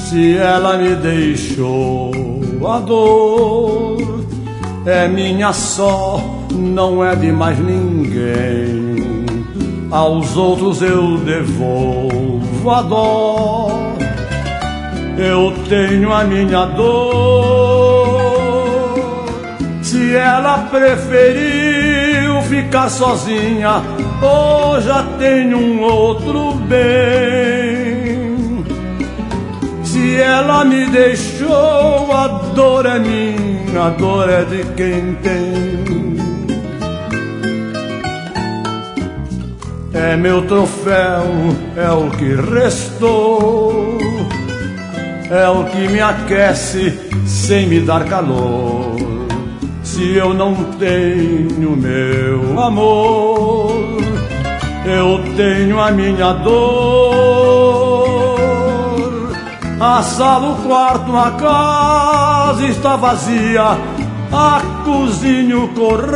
Se ela me deixou, a dor é minha só, não é de mais ninguém. Aos outros eu devolvo a dó, eu tenho a minha dor. Se ela preferiu ficar sozinha, ou já tem um outro bem. Se ela me deixou, a dor é minha, a dor é de quem tem. É meu troféu, é o que restou, é o que me aquece sem me dar calor. Se eu não tenho meu amor, eu tenho a minha dor. A sala, o quarto, a casa está vazia, a cozinha, o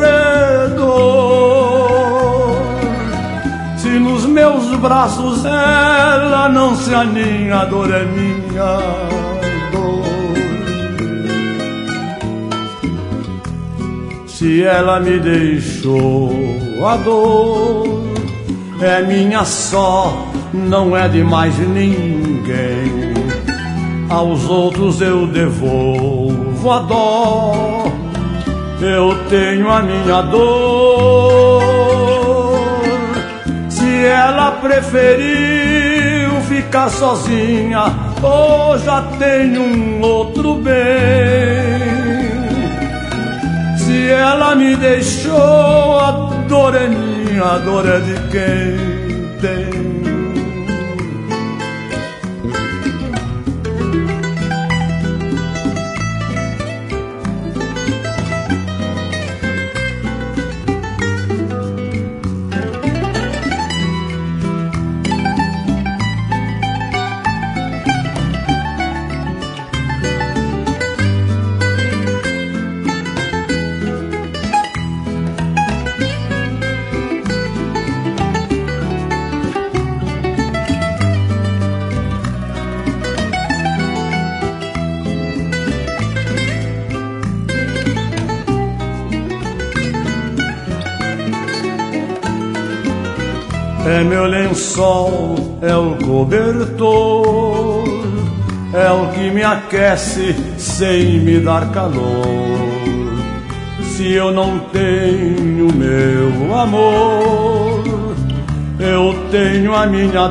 corredor. Se nos meus braços ela não se aninha, a dor é minha dor. Se ela me deixou, a dor é minha só, não é de mais ninguém. Aos outros eu devolvo a dó, eu tenho a minha dor. Se ela preferiu ficar sozinha, ou já tem um outro bem. Se ela me deixou, a dor é minha, a dor é de quem tem. É meu lençol, é o cobertor, é o que me aquece sem me dar calor. Se eu não tenho meu amor, eu tenho a minha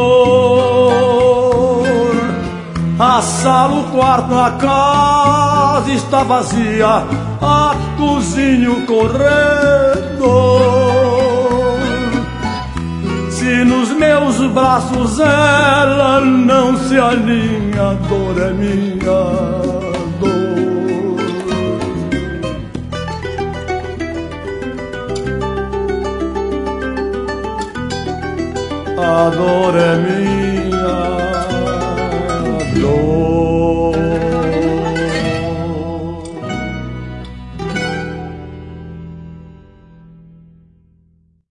dor. A sala, o quarto, a casa está vazia, a cozinha, o corredor. Se nos meus braços ela não se alinha, a dor é minha dor. A dor é minha dor.